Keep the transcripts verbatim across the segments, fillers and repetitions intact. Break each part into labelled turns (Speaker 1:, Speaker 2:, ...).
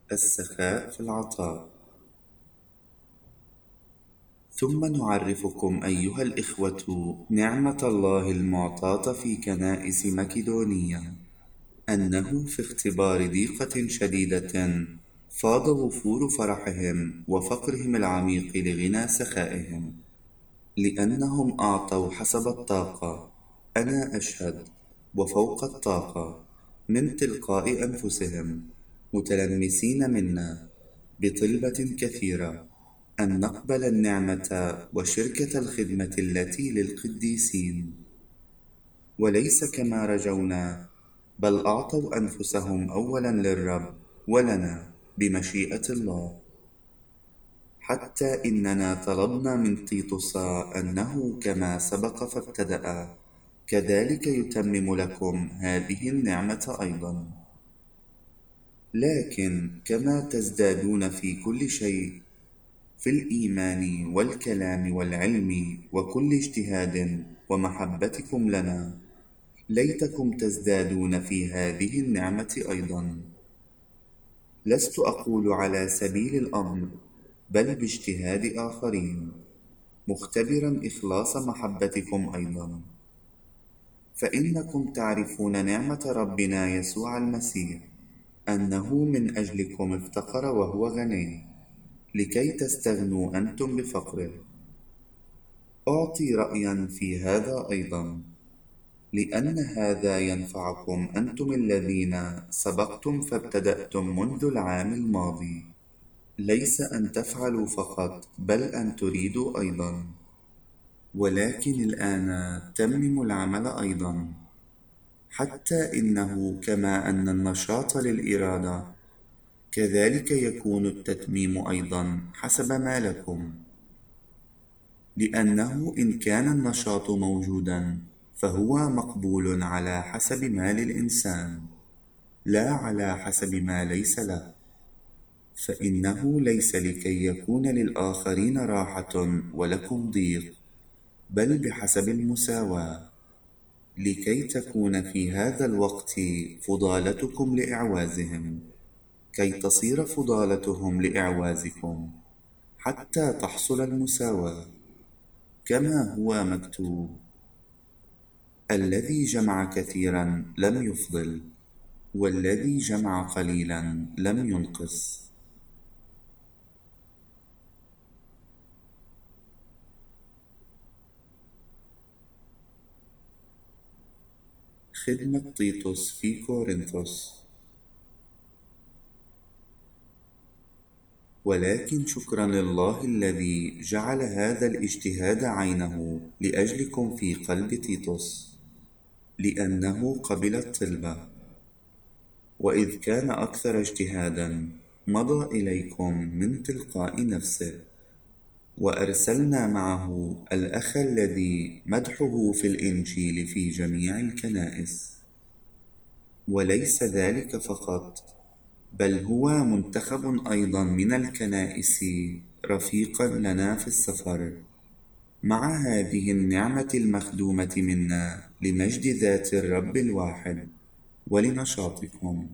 Speaker 1: السخاء في العطاء. ثم نعرفكم أيها الإخوة نعمة الله المعطاة في كنائس مكدونية، أنه في اختبار ضيقة شديدة فاض وفور فرحهم وفقرهم العميق لغنى سخائهم، لأنهم أعطوا حسب الطاقة، أنا أشهد، وفوق الطاقة، من تلقاء أنفسهم، متلمسين منا بطلبة كثيرة أن نقبل النعمة وشركة الخدمة التي للقديسين، وليس كما رجونا، بل أعطوا أنفسهم أولا للرب ولنا بمشيئة الله، حتى إننا طلبنا من تيتوس أنه كما سبق فابتدأ كذلك يتمم لكم هذه النعمة أيضا. لكن كما تزدادون في كل شيء، في الإيمان والكلام والعلم وكل اجتهاد ومحبتكم لنا، ليتكم تزدادون في هذه النعمة أيضا. لست أقول على سبيل الأمر، بل باجتهاد آخرين، مختبرا إخلاص محبتكم أيضا. فإنكم تعرفون نعمة ربنا يسوع المسيح، أنه من أجلكم افتقر وهو غني، لكي تستغنوا أنتم بفقره. أعطي رأيا في هذا أيضا، لأن هذا ينفعكم أنتم الذين سبقتم فابتدأتم منذ العام الماضي، ليس أن تفعلوا فقط، بل أن تريدوا أيضا. ولكن الآن تمموا العمل أيضا، حتى إنه كما أن النشاط للإرادة، كذلك يكون التتميم أيضا حسب ما لكم. لأنه إن كان النشاط موجودا فهو مقبول على حسب ما للإنسان، لا على حسب ما ليس له. فإنه ليس لكي يكون للآخرين راحة ولكم ضيق، بل بحسب المساواة، لكي تكون في هذا الوقت فضالتكم لإعوازهم، كي تصير فضالتهم لإعوازكم، حتى تحصل المساواة، كما هو مكتوب: الذي جمع كثيرا لم يفضل، والذي جمع قليلا لم ينقص. خدمة تيتوس في كورنثوس. ولكن شكرا لله الذي جعل هذا الاجتهاد عينه لأجلكم في قلب تيتوس، لأنه قبل الطلبة، وإذ كان أكثر اجتهادا مضى إليكم من تلقاء نفسه. وأرسلنا معه الأخ الذي مدحه في الإنجيل في جميع الكنائس. وليس ذلك فقط، بل هو منتخب أيضا من الكنائس رفيقا لنا في السفر، مع هذه النعمة المخدومة منا لمجد ذات الرب الواحد ولنشاطكم،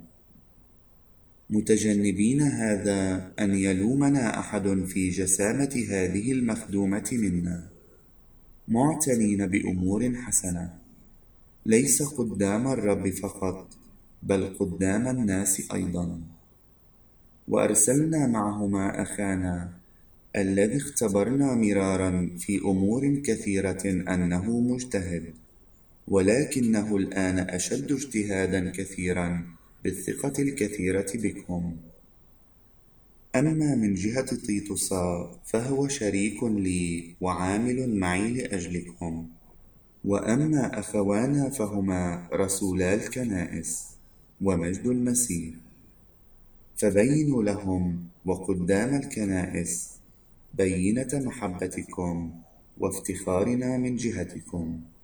Speaker 1: متجنبين هذا أن يلومنا أحد في جسامة هذه المخدومة منا، معتنين بأمور حسنة، ليس قدام الرب فقط، بل قدام الناس أيضا. وأرسلنا معهما أخانا الذي اختبرنا مرارا في أمور كثيرة أنه مجتهد، ولكنه الآن أشد اجتهادا كثيرا بالثقة الكثيرة بكم. أما من جهة تيتوس فهو شريك لي وعامل معي لأجلكم. وأما أخوانا فهما رسولا الكنائس ومجد المسيح، فبينوا لهم وقدام الكنائس بينة محبتكم وافتخارنا من جهتكم.